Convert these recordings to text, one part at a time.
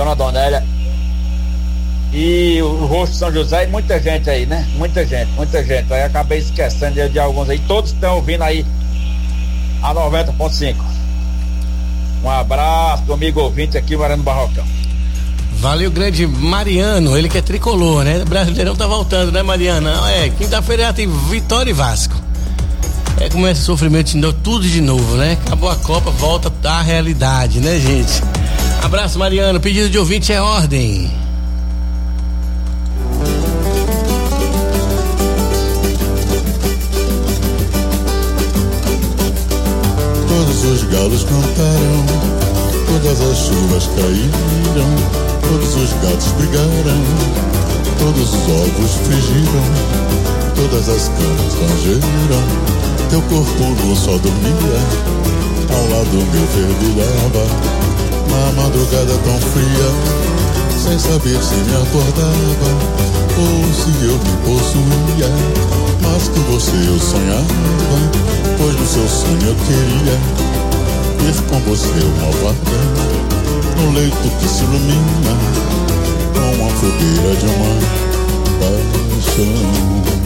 Dona Donélia e o rosto de São José e muita gente aí, né? Muita gente. Aí acabei esquecendo de alguns aí. Todos estão ouvindo aí a 90.5. Um abraço do amigo ouvinte aqui, Mariano Barrocão. Valeu, grande Mariano, ele que é tricolor, né? O Brasileirão tá voltando, né, Mariano? Quinta-feira tem Vitória e Vasco. Começa o sofrimento de novo, tudo de novo, né? Acabou a Copa, volta à realidade, né, gente? Abraço, Mariano. Pedido de ouvinte é ordem. Todos os galos cantaram, todas as chuvas caíram, todos os gatos brigaram, todos os ovos frigiram, todas as camas rangeram. Teu corpo nu só dormia, ao lado meu fervilhava, na madrugada tão fria, sem saber se me acordava ou se eu me possuía. Mas com você eu sonhava, pois no seu sonho eu queria ir com você uma varda, no leito que se ilumina com a fogueira de uma paixão.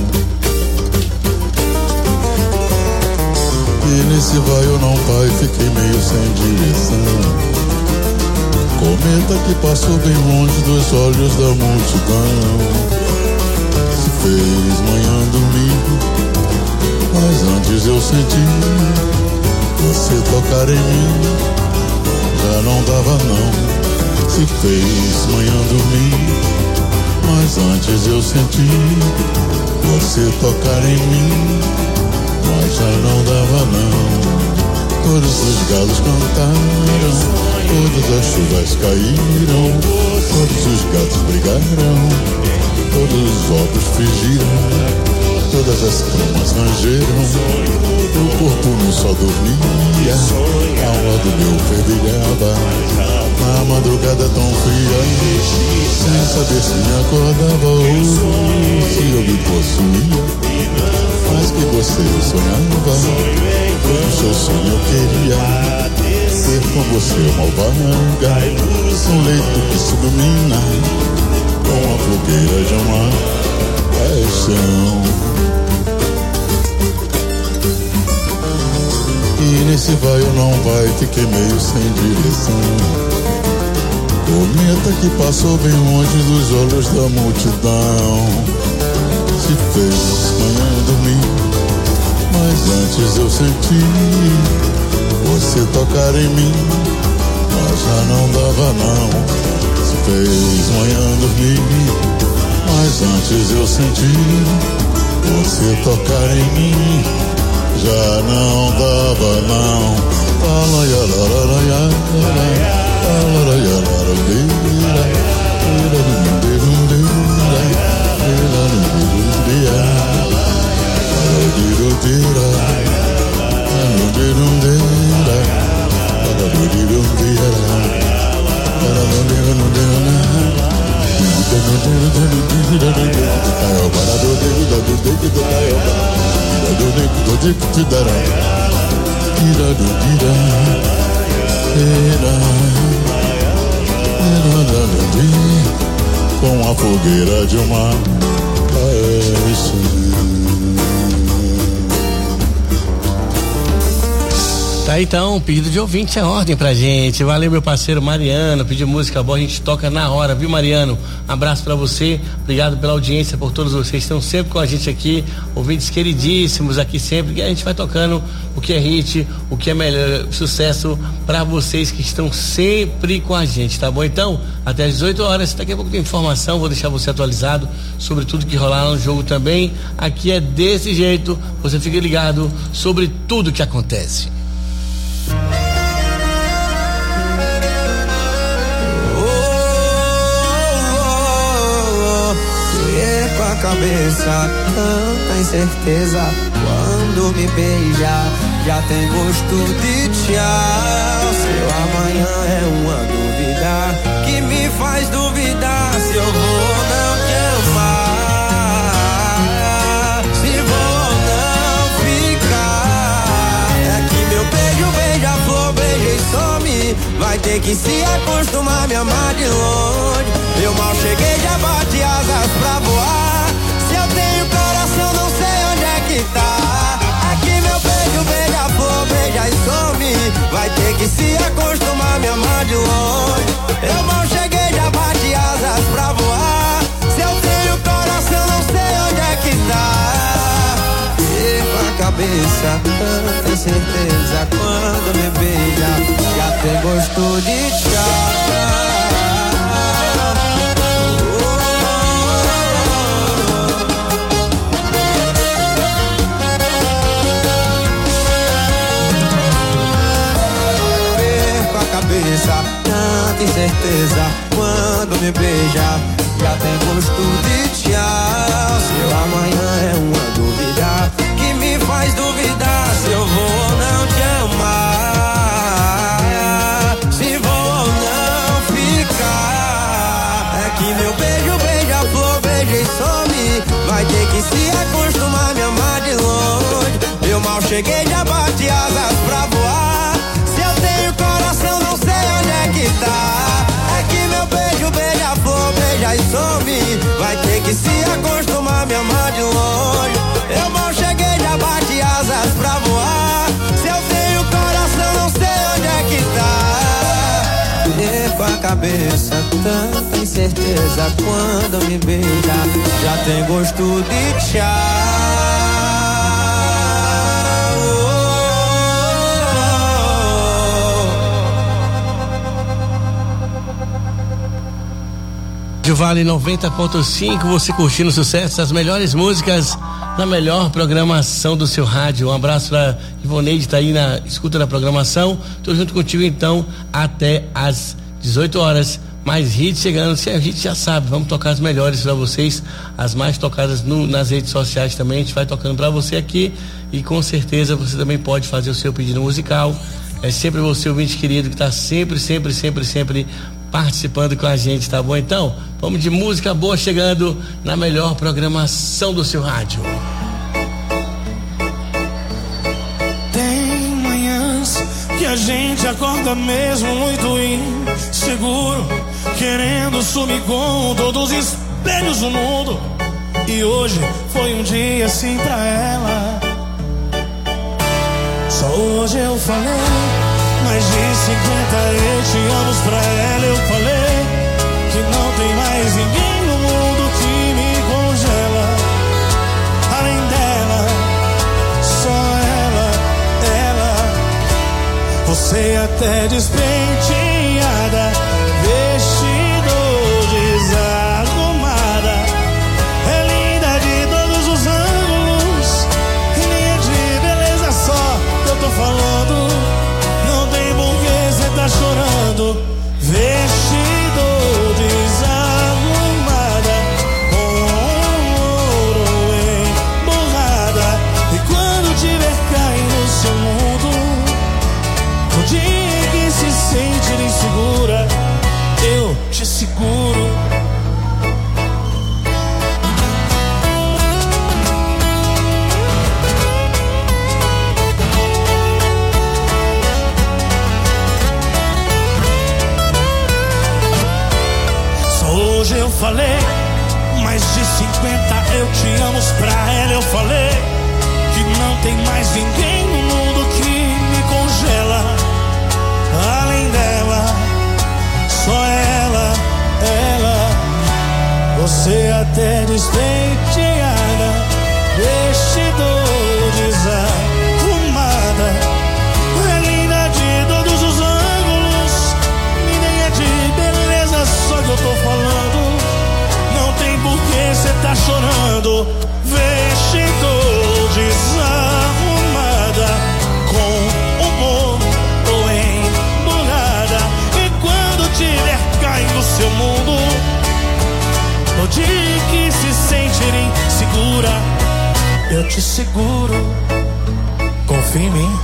E nesse vai ou não vai, fiquei meio sem direção. Cometa que passou bem longe dos olhos da multidão. Se fez manhã domingo, mas antes eu senti você tocar em mim, já não dava não. Se fez manhã domingo, mas antes eu senti você tocar em mim, mas já não dava não. Todos os galos cantaram, todas as chuvas caíram, todos os gatos brigaram, todos os ovos frigiram, todas as camas rangeram. O corpo no sol dormia, a alma do meu fervilhava, na madrugada tão fria, sem saber se me acordava ou se eu me possuía. Mas que você eu sonhava, todo seu sonho eu queria ser com você uma vaga, um leito que se ilumina com a fogueira de uma paixão. E nesse vai ou não vai, fiquei meio sem direção. Cometa que passou bem longe dos olhos da multidão. Se fez manhã domingo, mas antes eu senti você tocar em mim, mas já não dava não. Se fez manhã domingo, mas antes eu senti você tocar em mim, já não dava não. Com a fogueira de uma paixão. Tá, então, pedido de ouvinte é ordem pra gente. Valeu, meu parceiro Mariano, pediu música boa, a gente toca na hora, viu, Mariano? Abraço pra você, obrigado pela audiência, por todos vocês que estão sempre com a gente aqui, ouvintes queridíssimos aqui sempre, que a gente vai tocando o que é hit, o que é melhor, sucesso pra vocês que estão sempre com a gente, tá bom? Então, até às 18 horas, daqui a pouco tem informação, vou deixar você atualizado sobre tudo que rolar no jogo também. Aqui é desse jeito, você fica ligado sobre tudo que acontece. Cabeça, tanta incerteza. Quando me beija, já tem gosto de tchau. Seu amanhã é uma dúvida que me faz duvidar se eu vou ou não te amar, se vou ou não ficar. É que meu beijo, beija-flor, beija e some. Vai ter ter que se acostumar a me amar de longe. Eu mal cheguei, já bate asas pra voar. Se eu tenho coração, não sei onde é que tá. Aqui meu beijo, beija-flor, beija e some. Vai ter que se acostumar a me amar de longe. Eu mal cheguei, já bate asas pra voar. Se eu tenho coração, não sei onde é que tá. Perco a cabeça, tanta certeza. Quando me beija, já tem gosto de chá. Cabeça, tanta incerteza. Quando me beija, já tem gosto de tchau. Seu amanhã é uma dúvida que me faz duvidar se eu vou ou não te amar, se vou ou não ficar. É que meu beijo, beija-flor, beija e some. Vai ter que se acostumar a me amar de longe. Eu mal cheguei, já bate asas pra voar. Se eu tenho coração, não sei onde é que tá. É que meu beijo, beija-flor, beija e some. Vai ter que se acostumar a me amar de longe. Eu mal cheguei, já bate asas pra voar. Se eu tenho coração, não sei onde é que tá. Perco a cabeça, tanta incerteza. Quando me beija, já tem gosto de tchau. Vale 90.5, você curtindo o sucesso das melhores músicas na melhor programação do seu rádio. Um abraço pra Ivoneide, tá aí na escuta da programação. Tô junto contigo então até às 18 horas. Mais hits chegando, se a gente já sabe, vamos tocar as melhores para vocês, as mais tocadas nas redes sociais também. A gente vai tocando para você aqui e com certeza você também pode fazer o seu pedido musical. É sempre você, ouvinte querido, que tá sempre participando com a gente, tá bom? Então, vamos de música boa chegando na melhor programação do seu rádio. Tem manhãs que a gente acorda mesmo muito inseguro, querendo sumir com todos os espelhos do mundo. E hoje foi um dia assim pra ela. Só hoje eu falei mais de 50 eu te amo pra ela. Eu falei que não tem mais ninguém no mundo que me congela. Além dela, só ela. Você até despenteada, vestido desarrumada, é linda de todos os ângulos, e nem é de beleza só que eu tô falando. Tá chorando, vestido desarrumada, com ouro emborrada. E quando tiver caindo no seu mundo, no dia que se sentir insegura, eu te seguro. Hoje eu falei mais de 50 eu te amo pra ela. Eu falei que não tem mais ninguém no mundo que me congela. Além dela, só ela. Você até despenteada, vestido desarrumada, é linda de todos os ângulos, e nem é de beleza só que eu tô falando. Não tem por que cê tá chorando, vestido desarrumada, com humor ou emburrada. E quando tiver caindo no seu mundo, no dia que se sentir insegura, eu te seguro. Confia em mim.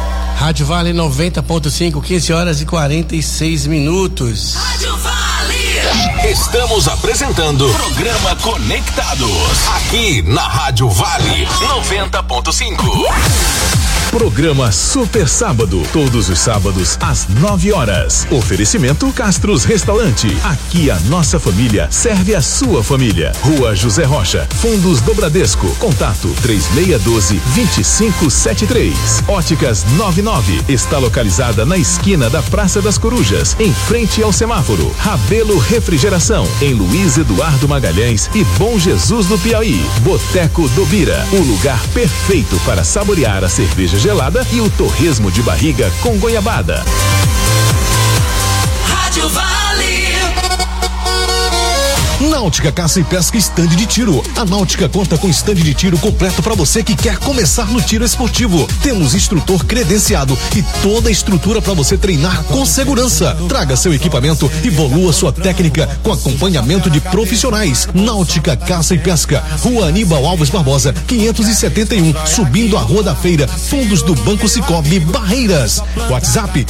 Rádio Vale 90.5, 15 horas e 46 minutos. Rádio Vale. Estamos apresentando Programa Conectados, aqui na Rádio Vale 90.5. Programa Super Sábado, todos os sábados às 9 horas. Oferecimento Castros Restaurante. Aqui a nossa família serve a sua família. Rua José Rocha, Fundos do Bradesco. Contato 3612-2573. Óticas 99 está localizada na esquina da Praça das Corujas, em frente ao semáforo. Rabelo Refrigeração, em Luiz Eduardo Magalhães e Bom Jesus do Piauí. Boteco do Bira, o lugar perfeito para saborear a cerveja gelada e o torresmo de barriga com goiabada. Rádio Vale. Náutica Caça e Pesca Stand de Tiro. A Náutica conta com stand de tiro completo para você que quer começar no tiro esportivo. Temos instrutor credenciado e toda a estrutura para você treinar com segurança. Traga seu equipamento e evolua sua técnica com acompanhamento de profissionais. Náutica Caça e Pesca, Rua Aníbal Alves Barbosa, 571, subindo a Rua da Feira, Fundos do Banco Cicobi, Barreiras. WhatsApp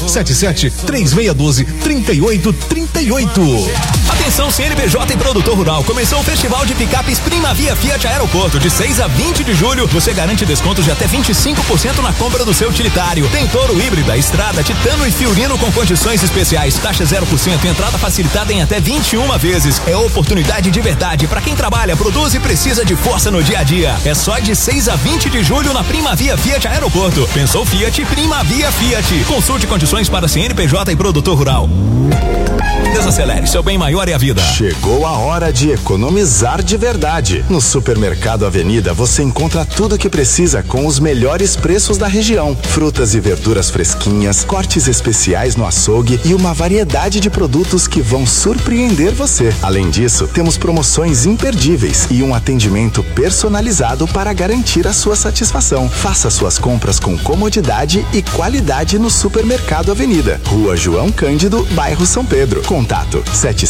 77-3612-3838. Atenção CNPJ e produtor rural, começou o Festival de Picapes Primavia Fiat Aeroporto, de 6 a 20 de julho, você garante descontos de até 25% na compra do seu utilitário. Tem Toro híbrida, Estrada, Titano e Fiorino com condições especiais, taxa 0%, entrada facilitada em até 21 vezes. É oportunidade de verdade para quem trabalha, produz e precisa de força no dia a dia. É só de 6 a 20 de julho na Primavia Fiat Aeroporto. Pensou Fiat, Primavia Fiat. Consulte condições para CNPJ e produtor rural. Desacelere, seu bem maior é a vida. Chegou a hora de economizar de verdade. No Supermercado Avenida você encontra tudo o que precisa com os melhores preços da região. Frutas e verduras fresquinhas, cortes especiais no açougue e uma variedade de produtos que vão surpreender você. Além disso, temos promoções imperdíveis e um atendimento personalizado para garantir a sua satisfação. Faça suas compras com comodidade e qualidade no Supermercado Avenida. Rua João Cândido, bairro São Pedro. Contato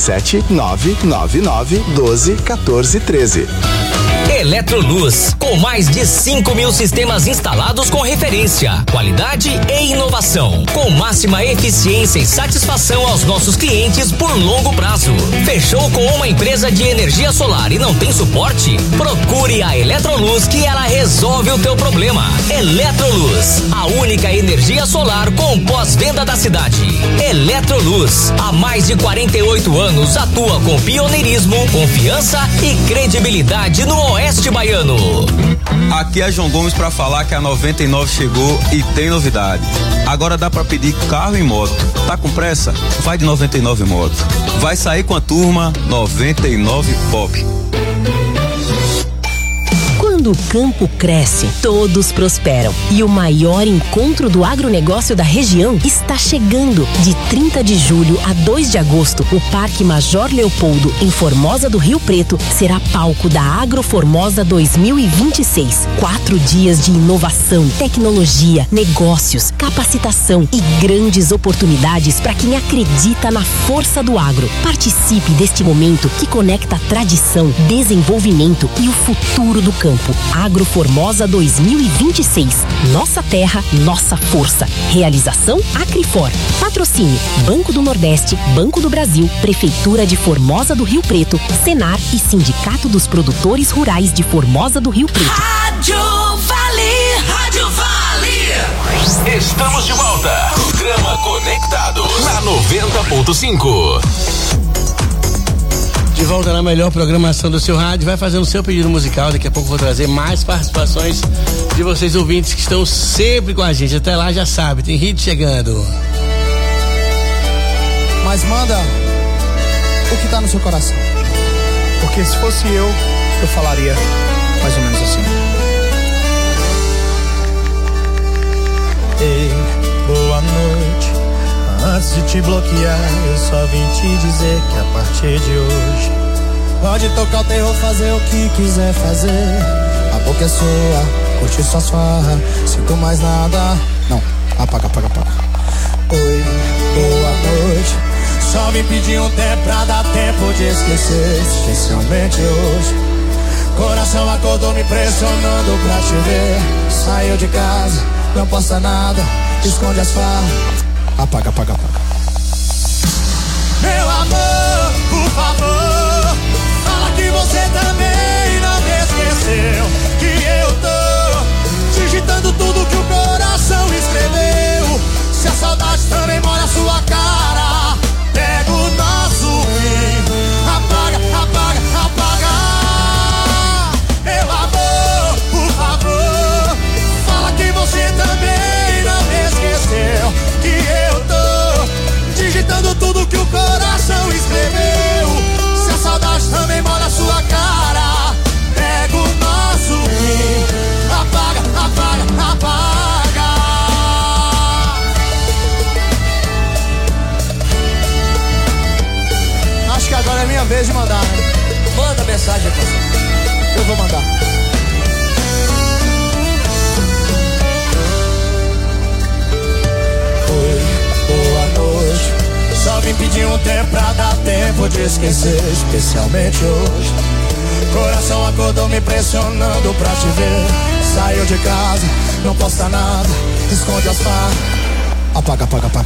77999121413. Eletroluz, com mais de 5.000 sistemas instalados com referência, qualidade e inovação, com máxima eficiência e satisfação aos nossos clientes por longo prazo. Fechou com uma empresa de energia solar e não tem suporte? Procure a Eletroluz que ela resolve o teu problema. Eletroluz, a única energia solar com pós-venda da cidade. Eletroluz, há mais de 48 anos atua com pioneirismo, confiança e credibilidade no Oeste Baiano. Aqui é João Gomes para falar que a 99 chegou e tem novidade. Agora dá para pedir carro e moto. Tá com pressa? Vai de 99 Moto. Vai sair com a turma 99 Pop. Quando o campo cresce, todos prosperam. E o maior encontro do agronegócio da região está chegando. De 30 de julho a 2 de agosto, o Parque Major Leopoldo, em Formosa do Rio Preto, será palco da Agroformosa 2026. 4 dias de inovação, tecnologia, negócios, capacitação e grandes oportunidades para quem acredita na força do agro. Participe deste momento que conecta tradição, desenvolvimento e o futuro do campo. Agroformosa 2026. Nossa terra, nossa força. Realização Acrifor. Patrocínio Banco do Nordeste, Banco do Brasil, Prefeitura de Formosa do Rio Preto, Senar e Sindicato dos Produtores Rurais de Formosa do Rio Preto. Rádio Vale, Rádio Vale. Estamos de volta. Programa Conectados na 90.5. De volta na melhor programação do seu rádio, vai fazendo o seu pedido musical, daqui a pouco vou trazer mais participações de vocês ouvintes que estão sempre com a gente, até lá já sabe, tem hit chegando. Mas manda o que tá no seu coração, porque se fosse eu falaria mais ou menos assim. Ei, boa noite. Antes de te bloquear, eu só vim te dizer que a partir de hoje pode tocar o terror, fazer o que quiser fazer. A boca é sua, curte suas farras, sinto mais nada. Não, apaga. Oi, boa noite. Só vim pedir um tempo pra dar tempo de esquecer, especialmente hoje. Coração acordou me pressionando pra te ver. Saiu de casa, não posta nada, esconde as farras. Apaga. Meu amor, por favor, fala que você também não me esqueceu. Que eu tô digitando tudo que o coração escreveu. Se a saudade também molha a sua cara, pega o nosso fim, apaga, apaga, apaga. Meu amor, por favor, fala que você também não me esqueceu. Que eu tô digitando tudo que o coração escreveu. Se a saudade também molha a sua cara, pega o nosso fim, apaga, apaga, apaga. Acho que agora é minha vez de mandar, né? Manda mensagem, parceiro. Eu vou mandar. Oi, boa noite. Só vim pedir um tempo pra dar tempo de esquecer, especialmente hoje. Coração acordou me pressionando pra te ver. Saiu de casa, não posta nada, esconde as farras. Apaga, apaga, apaga.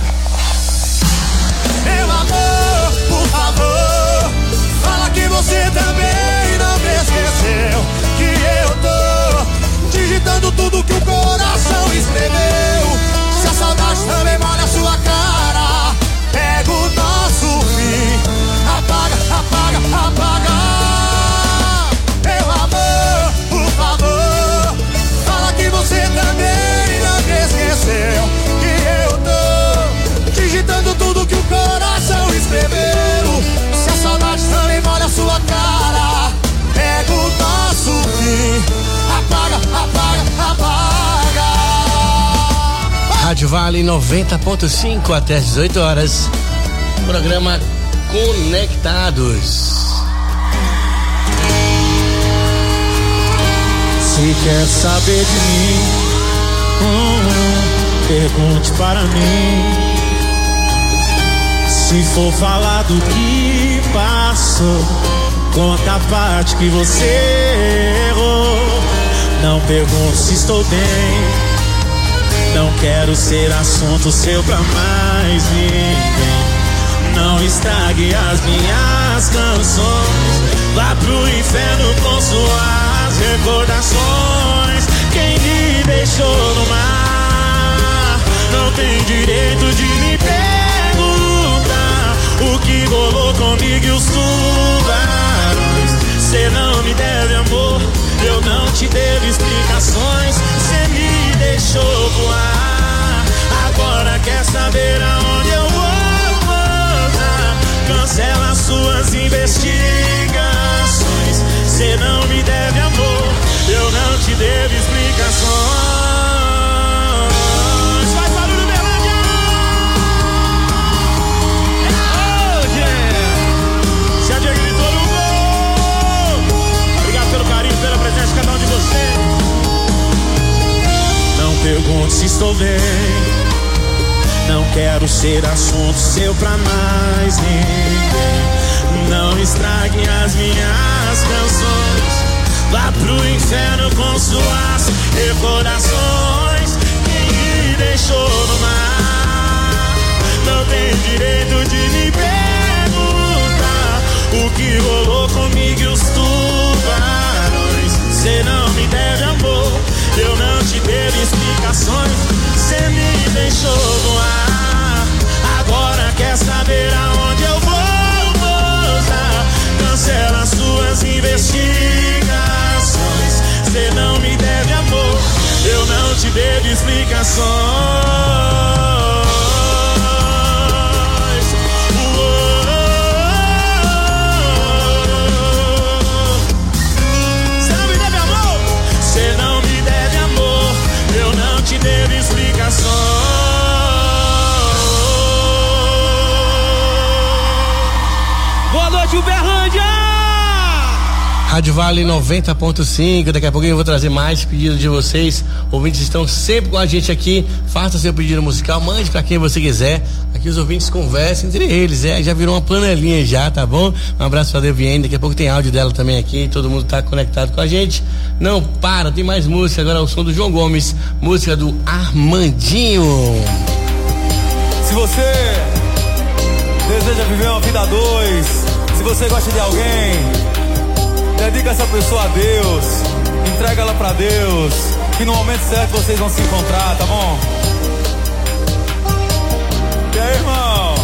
Meu amor, por favor, fala que você também não me esqueceu. Que eu tô digitando tudo que o coração escreveu. Se a saudade também molha a sua cara, pega o nosso fim, apaga, apaga, apaga. Meu amor, por favor, fala que você também não me esqueceu. Que eu tô digitando tudo que o coração escreveu. Se a saudade também molha a sua cara, pega o nosso fim, apaga, apaga, apaga. Rádio Vale 90.5 até as 18 horas. Programa Conectados. Se quer saber de mim, pergunte para mim. Se for falar do que passou, conta a parte que você errou. Não pergunte se estou bem, não quero ser assunto seu pra mais ninguém. Não estrague as minhas canções, vá pro inferno com suas recordações. Quem me deixou no mar não tem direito de me perguntar o que rolou comigo e os tubarões. Cê não me deve amor, eu não te devo explicações. Cê me deixou voar, agora quer saber aonde eu vou voltar. Cancela suas investigações. Cê não me deve amor, eu não te devo explicações. Faz barulho, Berlândia! Oh, yeah! Se a Diego gritou no gol! Obrigado pelo carinho, pela presença de cada um de vocês. Não pergunte se estou bem, não quero ser assunto seu pra mais ninguém. Não estrague as minhas canções, vá pro inferno com suas recordações. Quem me deixou no mar não tem direito de me perguntar o que rolou comigo e os tubarões. Cê não me deve amor, eu não te devo explicações. Cê me deixou voar, agora quer saber aonde eu vou voltar. Cancela suas investigações. Cê não me deve amor, eu não te devo explicações. Cê não me deve amor, cê não me deve amor, eu não te devo explicações. Boa noite, Uberlândia! Rádio Vale 90.5. Daqui a pouquinho eu vou trazer mais pedidos de vocês. Ouvintes estão sempre com a gente aqui. Faça seu pedido musical, mande pra quem você quiser. Aqui os ouvintes conversam entre eles. Já virou uma panelinha já, tá bom? Um abraço pra Deviane. Daqui a pouco tem áudio dela também aqui. Todo mundo tá conectado com a gente. Não para, tem mais música. Agora é o som do João Gomes. Música do Armandinho. Se você deseja viver uma vida a dois, se você gosta de alguém, dedica essa pessoa a Deus, entrega ela pra Deus, que no momento certo vocês vão se encontrar, tá bom? E aí, irmão?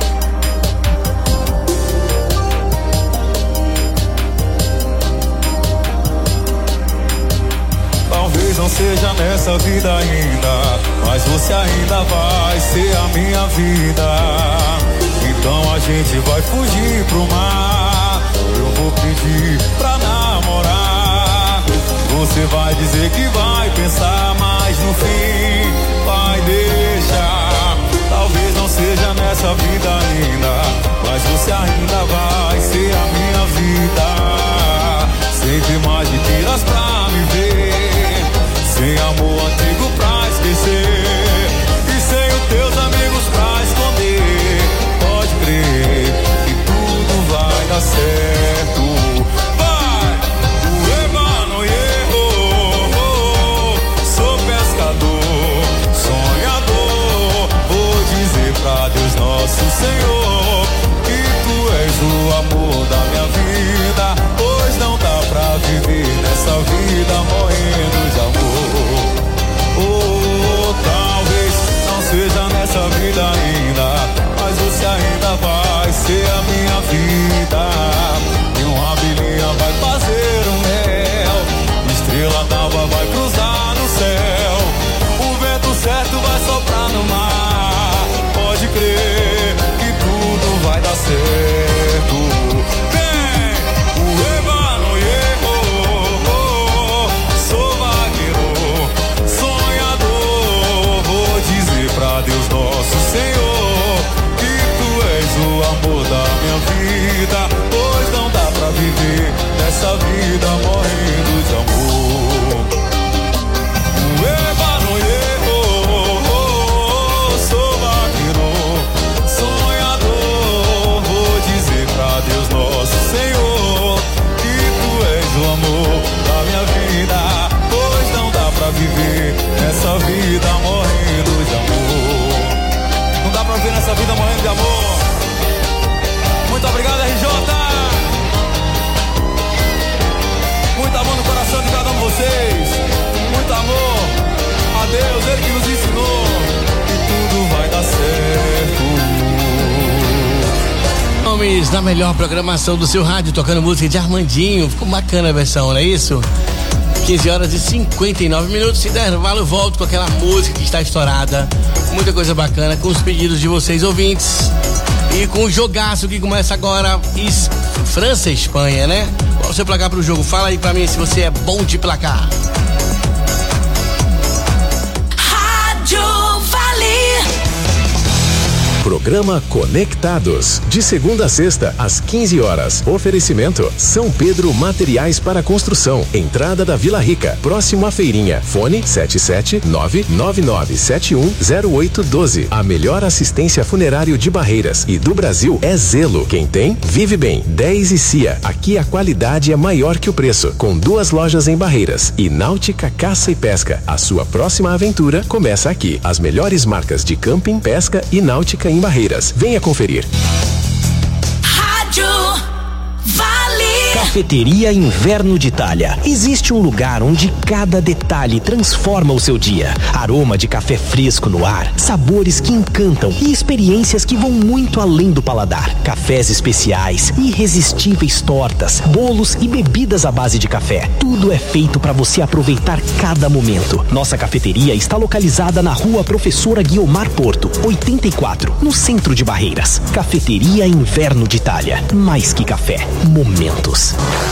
Talvez não seja nessa vida ainda, mas você ainda vai ser a minha vida. Então a gente vai fugir pro mar, eu vou pedir pra namorar. Você vai dizer que vai pensar, mas no fim vai deixar. Talvez não seja nessa vida ainda, mas você ainda vai ser a minha vida. Sempre mais de tiras pra me ver, sem amor antigo pra esquecer, e sem os teus amigos pra esconder. Pode crer que tudo vai dar certo. Vai! O Evano errou. Sou pescador, sonhador. Vou dizer pra Deus nosso Senhor que tu és o amor da minha vida, pois não dá pra viver nessa vida morrendo de amor. Oh, talvez não seja nessa vida ainda, mas você ainda vai ser a minha vida. E uma abelhinha vai fazer um mel, estrela d'alva vai cruzar no céu, o vento certo vai soprar no mar. Pode crer que tudo vai dar certo. Vem, o Evano errou. Sou vaqueiro, sonhador. Vou dizer pra Deus nosso Senhor que tu és o amor da minha vida, pois não dá pra viver nessa vida morrendo de amor. O Evano errou. Sou vaqueiro, sonhador. Vou dizer pra Deus nosso Senhor que tu és o amor da minha vida, pois não dá pra viver nessa vida morrendo de amor. Não dá pra viver nessa vida morrendo de amor. Muito obrigado, RJ. Muito amor no coração de cada um de vocês. Muito amor a Deus, Ele que nos ensinou que tudo vai dar certo. Nomes na melhor programação do seu rádio, tocando música de Armandinho. Ficou bacana a versão, não é isso? 15 horas e 59 minutos. Se der intervalo, eu volto com aquela música que está estourada. Muita coisa bacana com os pedidos de vocês ouvintes. E com o jogaço que começa agora, França e Espanha, né? Qual o seu placar pro jogo? Fala aí pra mim se você é bom de placar. Rádio Vale. Programa Conectados, de segunda a sexta, às 15 horas. Oferecimento: São Pedro Materiais para Construção, entrada da Vila Rica, próximo à feirinha. Fone 77999710812. A melhor assistência funerário de Barreiras e do Brasil é Zelo. Quem tem, vive bem. 10 e Cia. Aqui a qualidade é maior que o preço. Com 2 lojas em Barreiras. E Náutica Caça e Pesca. A sua próxima aventura começa aqui. As melhores marcas de camping, pesca e náutica em Barreiras. Venha conferir. Rádio Vale. Cafeteria Inverno de Itália. Existe um lugar onde cada detalhe transforma o seu dia. Aroma de café fresco no ar, sabores que encantam e experiências que vão muito além do paladar. Cafés especiais, irresistíveis tortas, bolos e bebidas à base de café. Tudo é feito para você aproveitar cada momento. Nossa cafeteria está localizada na Rua Professora Guiomar Porto, 84, no centro de Barreiras. Cafeteria Inverno de Itália. Mais que café, momentos.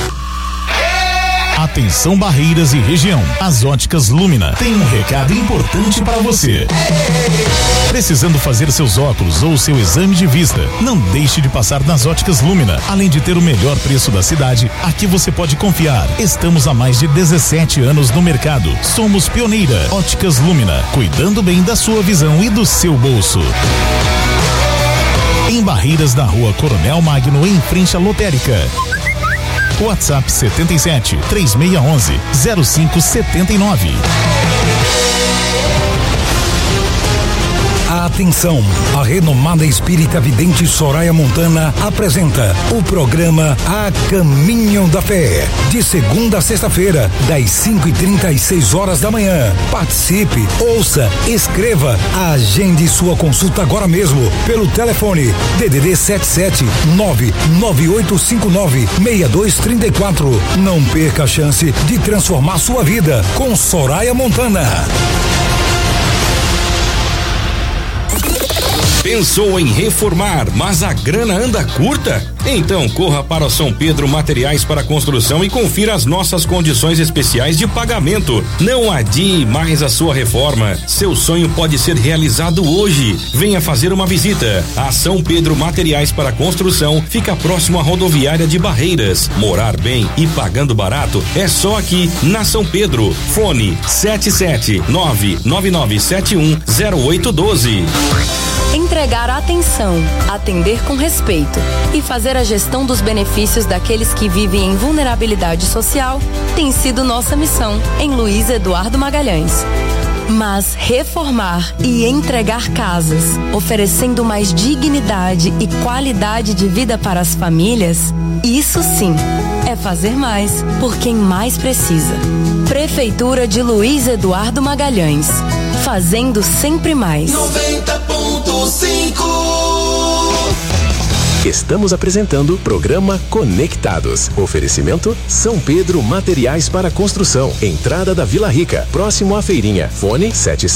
Atenção Barreiras e região. As Óticas Lumina tem um recado importante para você. Precisando fazer seus óculos ou seu exame de vista? Não deixe de passar nas Óticas Lumina. Além de ter o melhor preço da cidade, aqui você pode confiar. Estamos há mais de 17 anos no mercado. Somos pioneira. Óticas Lumina, cuidando bem da sua visão e do seu bolso. Em Barreiras, na Rua Coronel Magno, em frente à lotérica. WhatsApp 77 3611 0579. Atenção, a renomada espírita vidente Soraya Montana apresenta o programa A Caminho da Fé, de segunda a sexta-feira, das 5h30 às 6h da manhã. Participe, ouça, escreva, agende sua consulta agora mesmo pelo telefone DDD 77 99859-6234. Não perca a chance de transformar sua vida com Soraya Montana. Pensou em reformar, mas a grana anda curta? Então corra para São Pedro Materiais para Construção e confira as nossas condições especiais de pagamento. Não adie mais a sua reforma. Seu sonho pode ser realizado hoje. Venha fazer uma visita. A São Pedro Materiais para Construção fica próximo à rodoviária de Barreiras. Morar bem e pagando barato é só aqui na São Pedro. Fone 77999710812. Entregar atenção, atender com respeito e fazer a gestão dos benefícios daqueles que vivem em vulnerabilidade social tem sido nossa missão em Luiz Eduardo Magalhães. Mas reformar e entregar casas, oferecendo mais dignidade e qualidade de vida para as famílias, isso sim é fazer mais por quem mais precisa. Prefeitura de Luiz Eduardo Magalhães, fazendo sempre mais. 90.5. Estamos apresentando o programa Conectados. Oferecimento São Pedro Materiais para Construção. Entrada da Vila Rica, próximo à feirinha. Fone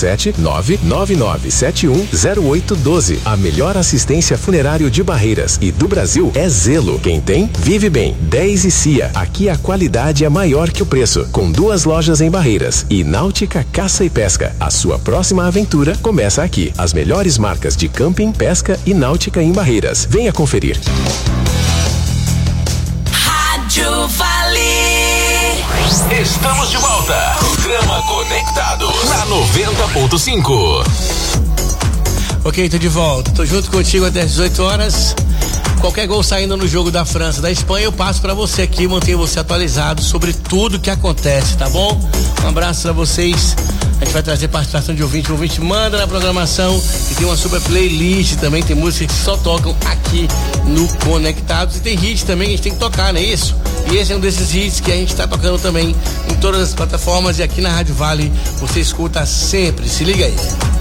77999710812. A melhor assistência funerário de Barreiras e do Brasil é Zelo. Quem tem, vive bem. 10 e Cia. Aqui a qualidade é maior que o preço. Com 2 lojas em Barreiras. E Náutica Caça e Pesca. A sua próxima aventura começa aqui. As melhores marcas de camping, pesca e náutica em Barreiras. Venha conferir. Rádio Vale. Estamos de volta. Programa Conectados na 90.5. Ok, tô de volta. Tô junto contigo até as 18 horas. Qualquer gol saindo no jogo da França, da Espanha, eu passo pra você aqui, mantenho você atualizado sobre tudo que acontece, tá bom? Um abraço pra vocês. A gente vai trazer participação de ouvinte. O ouvinte manda na programação e tem uma super playlist também. Tem músicas que só tocam aqui no Conectados. E tem hits também que a gente tem que tocar, não é isso? E esse é um desses hits que a gente tá tocando também em todas as plataformas. E aqui na Rádio Vale você escuta sempre. Se liga aí.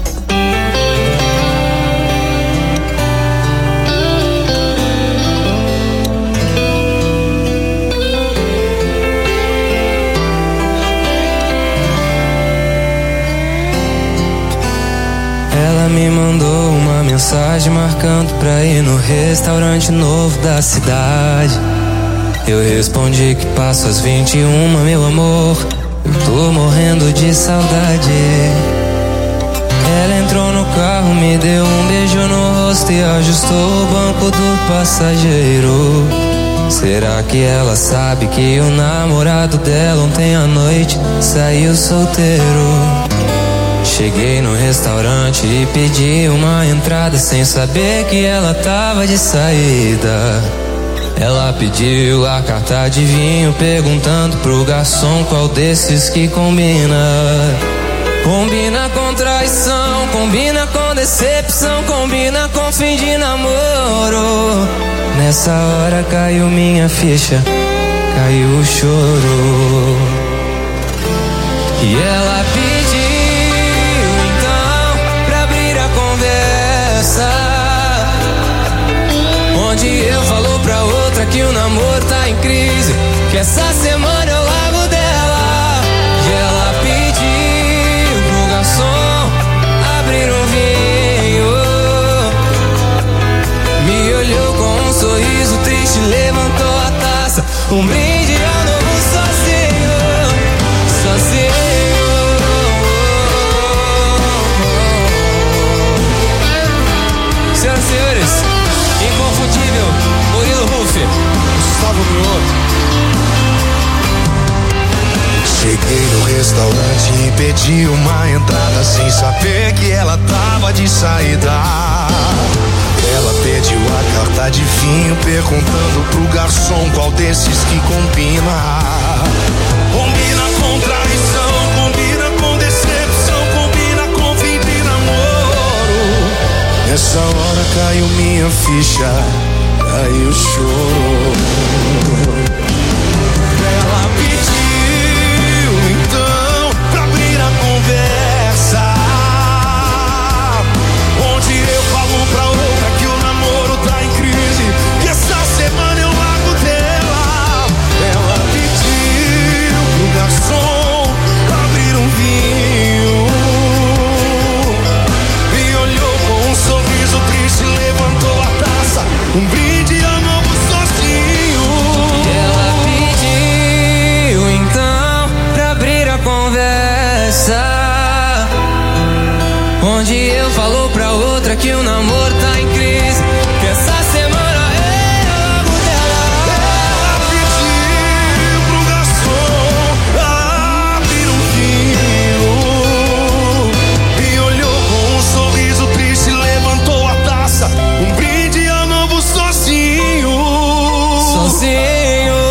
Ela me mandou uma mensagem marcando pra ir no restaurante novo da cidade. Eu respondi que passo às 21, meu amor. Eu tô morrendo de saudade. Ela entrou no carro, me deu um beijo no rosto e ajustou o banco do passageiro. Será que ela sabe que o namorado dela ontem à noite saiu solteiro? Cheguei no restaurante e pedi uma entrada sem saber que ela tava de saída. Ela pediu a carta de vinho perguntando pro garçom qual desses que combina. Combina com traição, combina com decepção, combina com fim de namoro. Nessa hora caiu minha ficha, caiu o choro. E ela pediu onde eu falo pra outra que o namoro tá em crise, que essa semana eu largo dela. E ela pediu pro garçom abrir um vinho. Me olhou com um sorriso triste, levantou a taça. Um brinde ao novo sozinho, sozinho. Senhoras e senhores, inconfundível, Murilo Ruff, Gustavo Mioto. Cheguei no restaurante e pedi uma entrada sem saber que ela tava de saída. Ela pediu a carta de vinho perguntando pro garçom qual desses que combina. Combina com traição, combina com decepção, combina com fim de namoro. Nessa hora caiu minha ficha, caiu o choro. Ela pediu então pra abrir a conversa, onde eu falo pra outra que o namoro tá em crise, que essa semana eu largo dela. Ela pediu pro garçom abrir um vinho e olhou com um sorriso triste, levantou a taça, um brinde ao novo sozinho. Ela pediu então pra abrir a conversa, onde eu falo pra outra que o namoro tá em crise, que essa semana é logo dela. Ela pediu pro garçom abrir um vinho e olhou com um sorriso triste, levantou a taça, um brinde ao novo sozinho. Sozinho.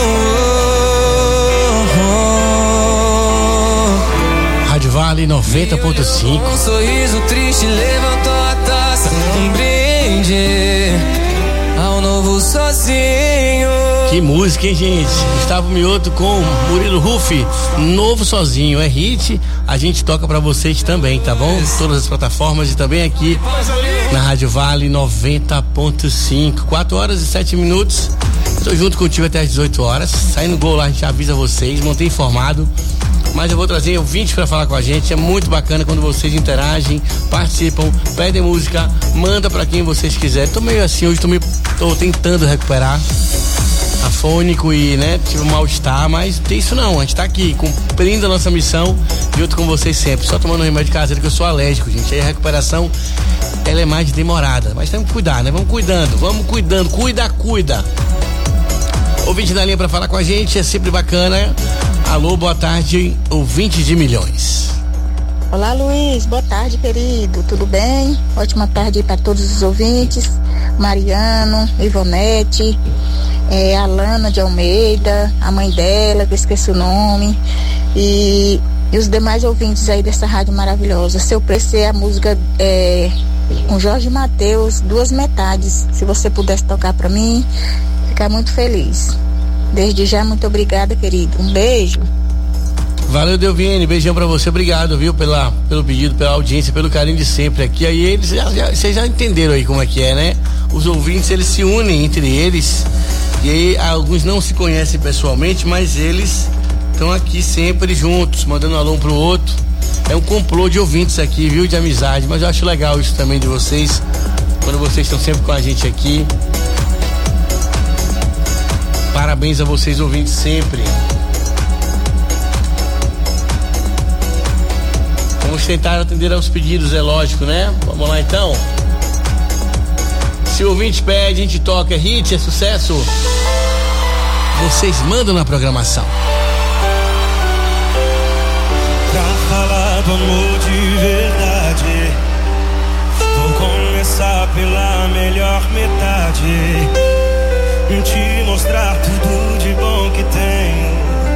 Rádio Vale 90.5. Um sorriso triste levantou a taça, um brinde ao novo sozinho. Que música, hein, gente? Gustavo Mioto com Murilo Ruff, Novo Sozinho. É hit, a gente toca pra vocês também, tá bom? Todas as plataformas e também aqui na Rádio Vale 90.5. 4 horas e 7 minutos. Tô junto contigo até às 18 horas. Saindo gol lá, a gente avisa vocês, mantém informado. Mas eu vou trazer ouvintes pra falar com a gente. É muito bacana quando vocês interagem, participam, pedem música, manda pra quem vocês quiserem. Tô meio assim, hoje tô tentando recuperar afônico e, né, tive um mal-estar, mas tem isso não, a gente tá aqui cumprindo a nossa missão junto com vocês sempre, só tomando um remédio caseiro que eu sou alérgico, gente. Aí a recuperação, ela é mais demorada, mas temos que cuidar, né? Vamos cuidando, cuida. Ouvinte da linha pra falar com a gente, é sempre bacana. Alô, boa tarde, ouvinte de milhões. Olá, Luiz, boa tarde, querido, tudo bem? Ótima tarde para todos os ouvintes, Mariano, Ivonete, Alana de Almeida, a mãe dela, que eu esqueci o nome, e os demais ouvintes aí dessa rádio maravilhosa. Se eu preciso, a música com Jorge Mateus, Duas Metades, se você pudesse tocar para mim, ficar muito feliz. Desde já, muito obrigada, querido. Um beijo. Valeu, Delviene, beijão pra você, obrigado, viu, pelo pedido, pela audiência, pelo carinho de sempre aqui. Aí eles, vocês já entenderam aí como é que é, né? Os ouvintes, eles se unem entre eles, e aí alguns não se conhecem pessoalmente, mas eles estão aqui sempre juntos, mandando um alô um pro outro. É um complô de ouvintes aqui, viu, de amizade, mas eu acho legal isso também de vocês, quando vocês estão sempre com a gente aqui. Parabéns a vocês, ouvintes, sempre. Vamos tentar atender aos pedidos, é lógico, né? Vamos lá então. Se o ouvinte pede, a gente toca, é hit, é sucesso. Vocês mandam na programação. Pra falar do amor de verdade, vou começar pela melhor metade. Te mostrar tudo de bom que tenho,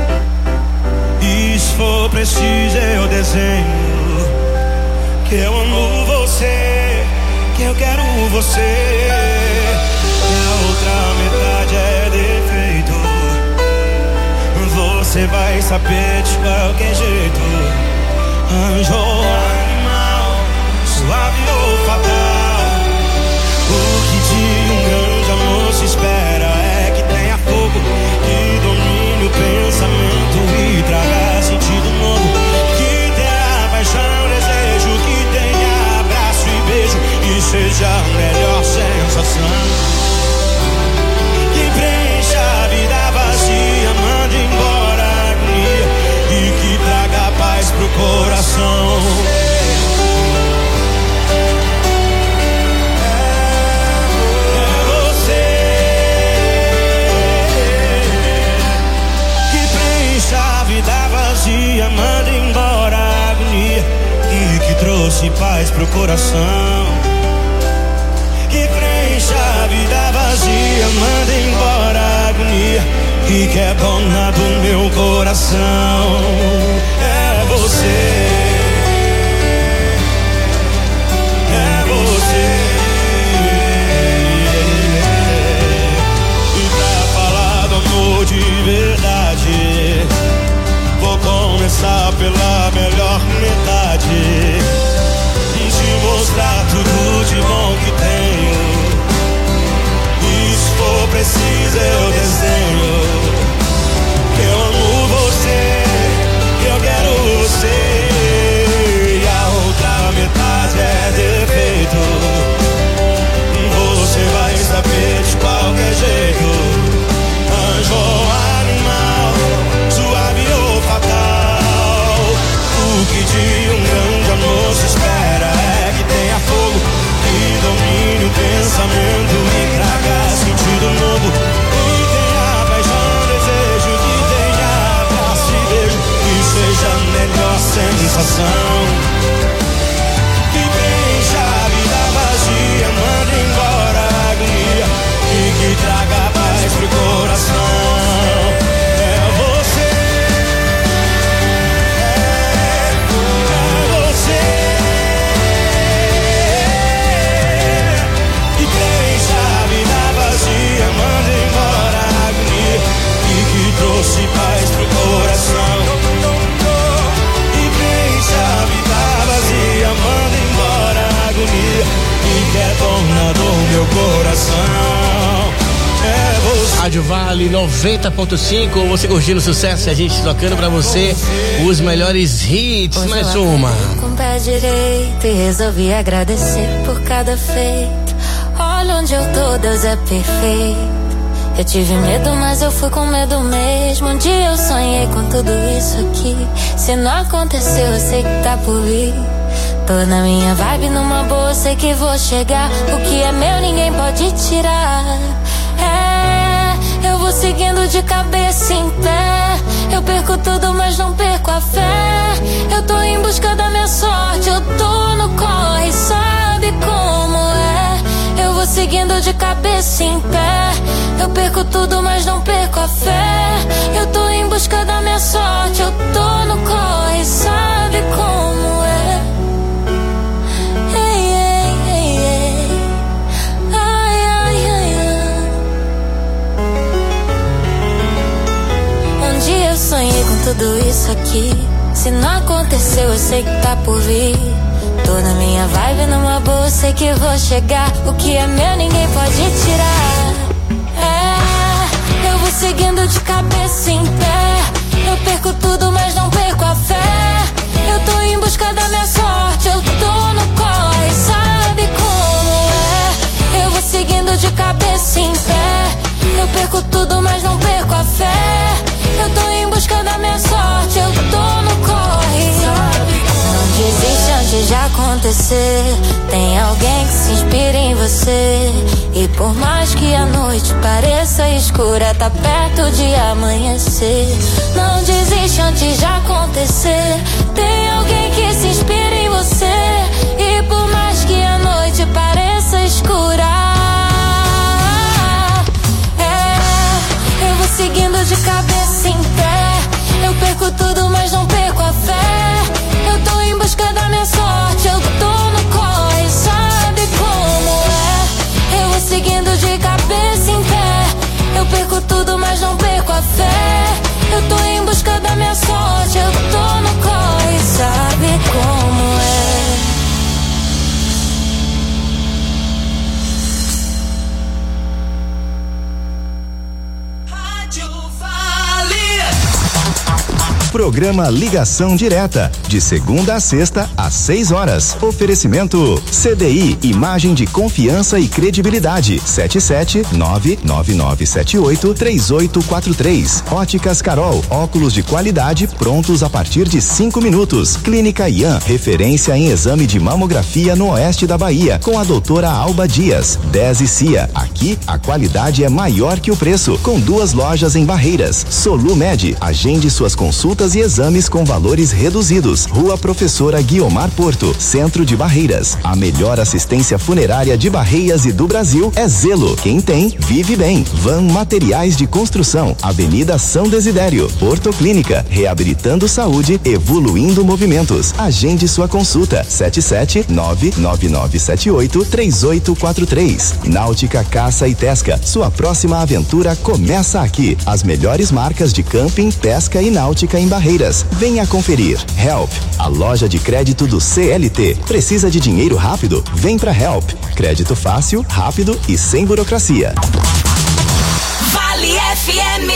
e se for preciso eu desenho que eu amo você, que eu quero você. A outra metade é defeito, você vai saber de qualquer jeito. Anjo ou animal, suave ou fatal, o que de um grande amor se espera é que tenha fogo, que domine o pensamento e traga sentido novo, que tenha paixão, desejo, que tenha abraço e beijo, que seja a melhor sensação, que preencha a vida vazia, mande embora a agonia e que traga paz pro coração. Manda embora a agonia e que trouxe paz pro coração, que preencha a vida vazia. Manda embora a agonia e que é dona do meu coração. É você, é você. Rádio Vale 90.5, você curtindo o sucesso e a gente tocando pra você os melhores hits. Hoje mais uma. Com o pé direito e resolvi agradecer por cada feito. Olha onde eu tô, Deus é perfeito. Eu tive medo, mas eu fui com medo mesmo. Um dia eu sonhei com tudo isso aqui. Se não aconteceu, eu sei que tá por vir. Tô na minha vibe, numa boa, sei que vou chegar. O que é meu ninguém pode tirar. Eu vou seguindo de cabeça em pé. Eu perco tudo, mas não perco a fé. Eu tô em busca da minha sorte. Eu tô no corre, sabe como é. Eu vou seguindo de cabeça em pé. Eu perco tudo, mas não perco a fé. Eu tô em busca da minha sorte. Eu tô no corre, sabe como é. Ei, ei, ei, ei. Ai, ai, ai, ai. Um dia eu sonhei com tudo isso aqui. Se não aconteceu, eu sei que tá por vir. Tô na minha vibe, numa boa, sei que vou chegar. O que é meu ninguém pode tirar. Eu vou seguindo de cabeça em pé. Eu perco tudo, mas não perco a fé. Eu tô em busca da minha sorte. Eu tô no corre, sabe como é. Eu vou seguindo de cabeça em pé. Eu perco tudo, mas não perco a fé. Eu tô em busca da minha sorte. Eu tô no corre, sabe. Não desiste antes de acontecer. Tem alguém que se inspira em você. E por mais que a noite pareça escura, tá perto de amanhecer. Não desiste antes de acontecer. Tem alguém que se inspira em você. E por mais que a noite pareça escura, eu vou seguindo de cabeça em pé. Eu perco tudo, mas não perco a fé. Eu tô em busca da minha sorte. Eu tô no corre, sabe como é. Eu vou seguindo de cabeça em pé. Eu perco tudo, mas não perco a fé. Eu tô em busca da minha sorte. Eu tô no corre, sabe como é. Programa Ligação Direta, de segunda a sexta, às 6 horas. Oferecimento CDI, imagem de confiança e credibilidade. 77999783843. Óticas Carol, óculos de qualidade prontos a partir de 5 minutos. Clínica Ian, referência em exame de mamografia no oeste da Bahia, com a doutora Alba Dias. 10 e Cia, aqui a qualidade é maior que o preço, com 2 lojas em Barreiras. Solumed, agende suas consultas e exames com valores reduzidos. Rua Professora Guiomar Porto, Centro de Barreiras. A melhor assistência funerária de Barreiras e do Brasil é Zelo. Quem tem, vive bem. Van Materiais de Construção, Avenida São Desidério. Porto Clínica, reabilitando saúde, evoluindo movimentos. Agende sua consulta. 77999783843. Náutica Caça e Pesca, sua próxima aventura começa aqui. As melhores marcas de camping, pesca e náutica em Barreiras. Venha conferir. Help, a loja de crédito do CLT. Precisa de dinheiro rápido? Vem pra Help. Crédito fácil, rápido e sem burocracia. Vale FM.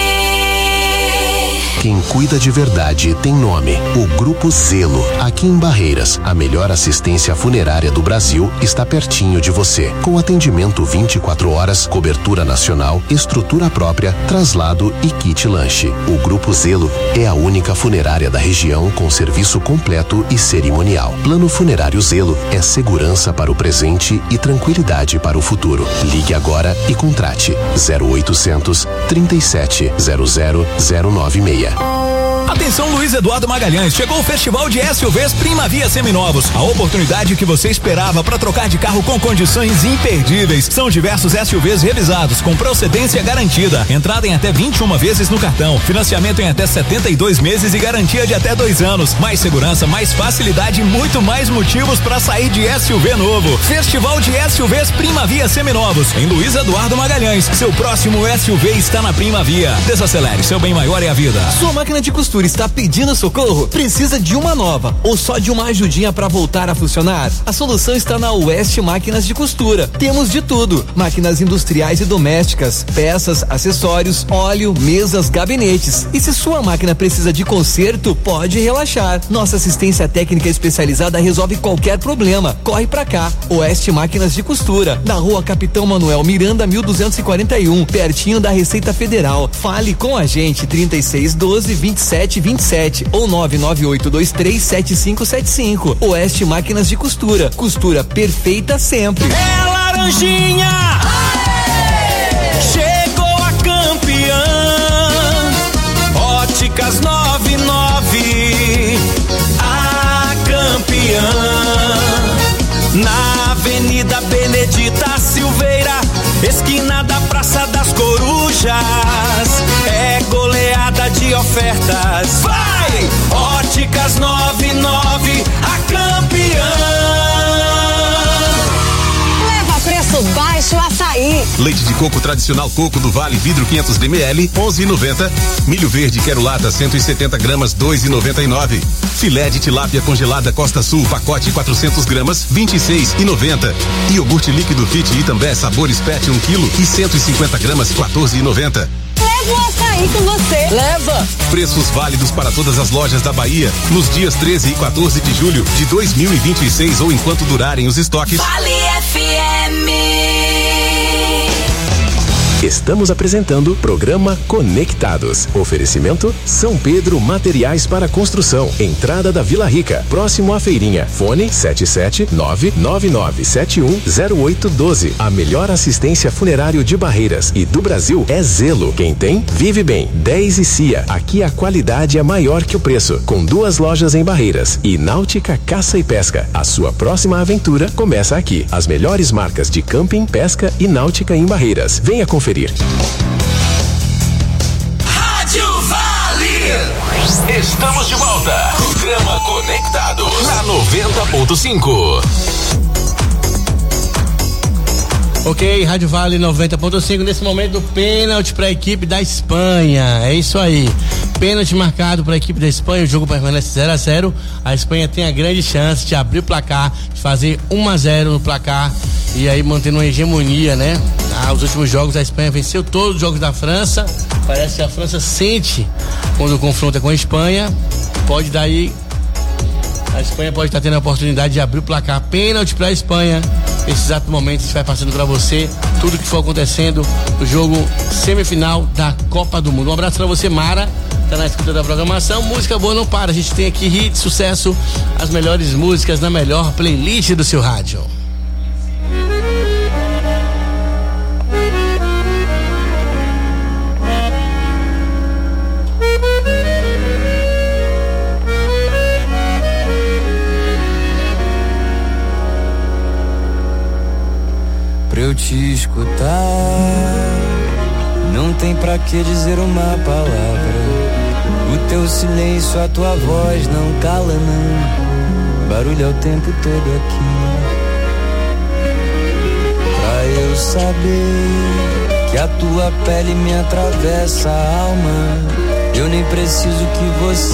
Quem cuida de verdade tem nome. O Grupo Zelo, aqui em Barreiras, a melhor assistência funerária do Brasil, está pertinho de você. Com atendimento 24 horas, cobertura nacional, estrutura própria, traslado e kit lanche. O Grupo Zelo é a única funerária da região com serviço completo e cerimonial. Plano Funerário Zelo é segurança para o presente e tranquilidade para o futuro. Ligue agora e contrate 0800 37 00096. Atenção, Luiz Eduardo Magalhães, chegou o Festival de SUVs Primavia Seminovos, a oportunidade que você esperava para trocar de carro com condições imperdíveis. São diversos SUVs revisados com procedência garantida, entrada em até 21 vezes no cartão, financiamento em até 72 meses e garantia de até 2 anos. Mais segurança, mais facilidade e muito mais motivos para sair de SUV novo. Festival de SUVs Primavia Seminovos, em Luiz Eduardo Magalhães. Seu próximo SUV está na Primavia. Desacelere, seu bem maior é a vida. Sua máquina de costura costura está pedindo socorro? Precisa de uma nova ou só de uma ajudinha para voltar a funcionar? A solução está na West Máquinas de Costura. Temos de tudo: máquinas industriais e domésticas, peças, acessórios, óleo, mesas, gabinetes. E se sua máquina precisa de conserto, pode relaxar. Nossa assistência técnica especializada resolve qualquer problema. Corre pra cá. West Máquinas de Costura, na Rua Capitão Manuel Miranda, 1241, pertinho da Receita Federal. Fale com a gente, 3612-2727 ou 998237575. Oeste Máquinas de Costura. Costura perfeita sempre. É Laranjinha! Aê! Chegou a campeã! Óticas 99, a campeã. Na Avenida Benedita Silveira, esquina da Praça das Corujas. É goleada de ofertas. Vai! Óticas 99, a campeã. Leva preço baixo Açaí. Leite de coco tradicional Coco do Vale, vidro 500 ml, 11,90. Milho verde quero lata 170 gramas, 2,99. Filé de tilápia congelada Costa Sul, pacote 400 gramas, 26,90. Iogurte líquido Fit Itambé sabores Pet 1 kg e 150 gramas, 14,90. Leva o Açaí com você. Leva. Preços válidos para todas as lojas da Bahia nos dias 13 e 14 de julho de 2026 ou enquanto durarem os estoques. Vale FM. Estamos apresentando o programa Conectados. Oferecimento São Pedro Materiais para Construção. Entrada da Vila Rica, próximo à feirinha. Fone 77999710812. A melhor assistência funerário de Barreiras e do Brasil é Zelo. Quem tem, vive bem. 10 e Cia. Aqui a qualidade é maior que o preço. Com 2 lojas em Barreiras e Náutica Caça e Pesca. A sua próxima aventura começa aqui. As melhores marcas de camping, pesca e náutica em Barreiras. Venha conferir. Rádio Vale. Estamos de volta. Programa Conectados na 90.5. Ok, Rádio Vale 90.5. Nesse momento, pênalti para a equipe da Espanha. É isso aí. Pênalti marcado para a equipe da Espanha. O jogo permanece 0-0. A Espanha tem a grande chance de abrir o placar, de fazer 1-0 no placar e aí mantendo uma hegemonia, né? Os últimos jogos a Espanha venceu todos os jogos da França. Parece que a França sente quando confronta com a Espanha. Pode daí. A Espanha pode estar tendo a oportunidade de abrir o placar. Pênalti para a Espanha. Nesse exato momento a gente vai passando para você tudo que for acontecendo no jogo semifinal da Copa do Mundo. Um abraço para você, Mara. Tá na escuta da programação. Música boa não para. A gente tem aqui hit, sucesso, as melhores músicas na melhor playlist do seu rádio. Pra eu te escutar, não tem pra que dizer uma palavra. O teu silêncio, a tua voz não cala não. Barulho é o tempo todo aqui. Pra eu saber que a tua pele me atravessa a alma, eu nem preciso que você